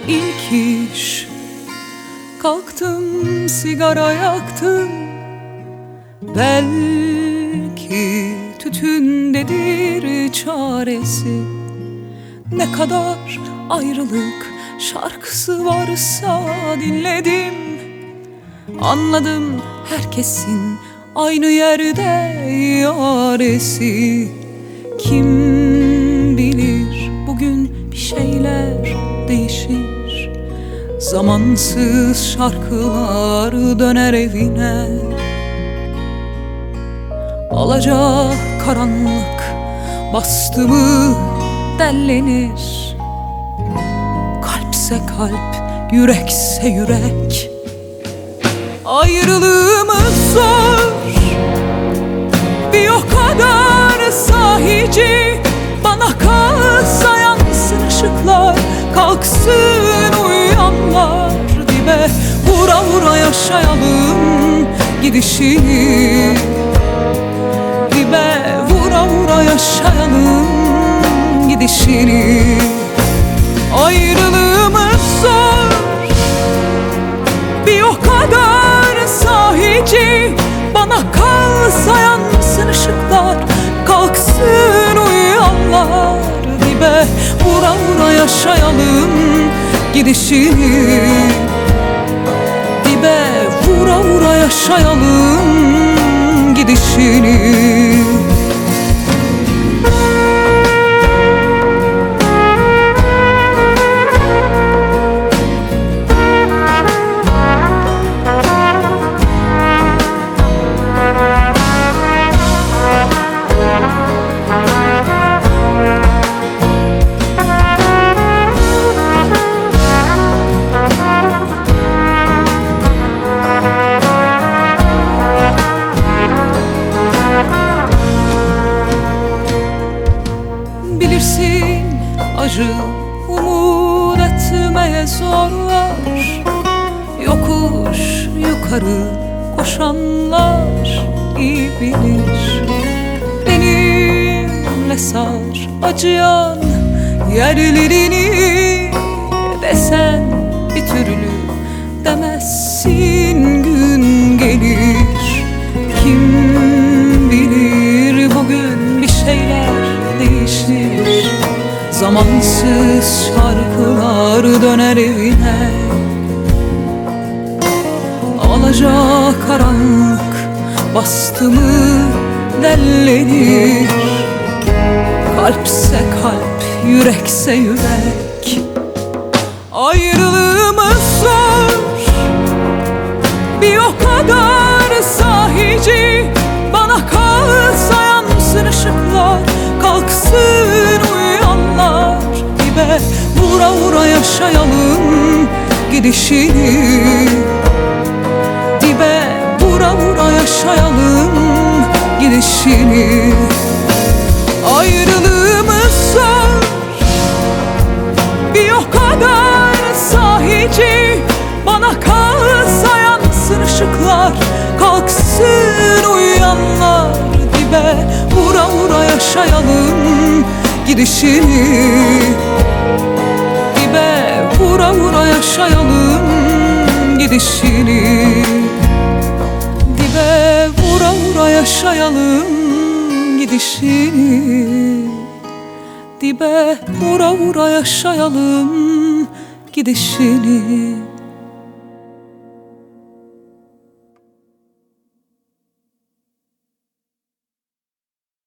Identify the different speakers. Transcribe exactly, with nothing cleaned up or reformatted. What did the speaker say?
Speaker 1: ilk iş. Kalktım, sigara yaktım. Belki tütündedir çaresi. Ne kadar ayrılık şarkısı varsa dinledim. Anladım, herkesin aynı yerde yaresi. Kim bilir bugün bir şeyler değişir. Zamansız şarkılar döner evine. Alacakaranlık bastı mı dellenir. Kalpse kalp, yürekse yürek. Ayrılığımız zor, bir o kadar sahici. Bana kalsa yansın ışıklar, kalksın uyuyanlar. Dibe vura vura yaşayalım gidişini. Dibe vura vura yaşayalım gidişini. Ayrılığımız zor, bir o kadar sahici. Bana kalsa yansın ışıklar, kalksın uyuyanlar. Dibe vura vura yaşayalım gidişini. Dibe vura vura yaşayalım gidişini. Bilirsin acı umut etmeye zorlar. Yokuş yukarı koşanlar iyi bilir. Benimle sar acıyan yerlerini. Desen bir türlü demezsin, gün gelir. Kim bilir bugün bir şeyler değişir. Zamansız şarkılar döner evine. Alacakaranlık bastı mı dellenir. Kalpse kalp, yürekse yürek. Ayrılığımız zor, bir o kadar sahici. Bana kalsa yansın ışıklar, kalksın uyuyanlar. Dibe vura vura yaşayalım gidişini. Dibe vura vura yaşayalım gidişini. Ayrılığımız zor, bir o kadar sahici. Bana kalsa yansın ışıklar, kalksın uyuyanlar. Dibe vura vura yaşayalım gidişini. Dibe vura vura yaşayalım gidişini. Dibe vura vura yaşayalım gidişini. Dibe vura vura yaşayalım gidişini.